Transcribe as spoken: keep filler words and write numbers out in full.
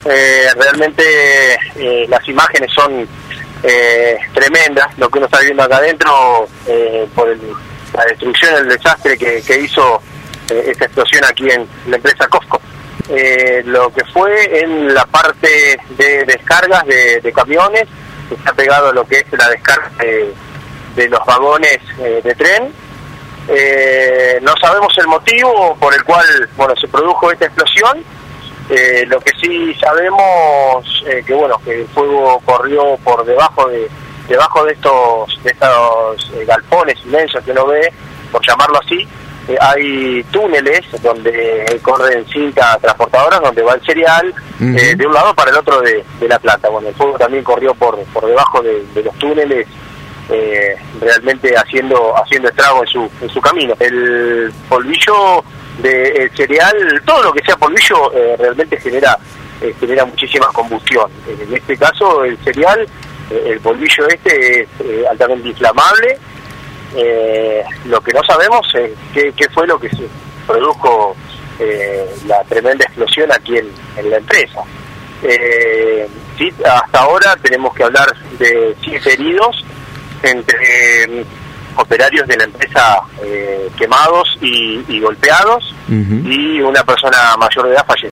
eh, realmente eh, las imágenes son eh, tremendas, lo que uno está viendo acá adentro eh, por el, la destrucción, el desastre que, que hizo eh, esta explosión aquí en la empresa Cofco. Eh, lo que fue en la parte de descargas de, de camiones, está pegado a lo que es la descarga de, de los vagones eh, de tren. Eh, no sabemos el motivo por el cual bueno se produjo esta explosión. Eh, lo que sí sabemos eh, que bueno que el fuego corrió por debajo de debajo de estos de estos eh, galpones inmensos que uno ve, por llamarlo así. Eh, hay túneles donde corren cintas transportadoras donde va el cereal uh-huh. eh, de un lado para el otro de, de la planta. Bueno, el fuego también corrió por por debajo de, de los túneles, eh, realmente haciendo haciendo estrago en su en su camino. El polvillo del cereal, todo lo que sea polvillo eh, realmente genera eh, genera muchísima combustión. En este caso el cereal, eh, el polvillo este es eh, altamente inflamable. Eh, lo que no sabemos es qué, qué fue lo que se produjo eh, la tremenda explosión aquí en, en la empresa. Eh, sí, hasta ahora tenemos que hablar de siete heridos, entre eh, operarios de la empresa eh, quemados y, y golpeados, uh-huh. y una persona mayor de edad fallecida.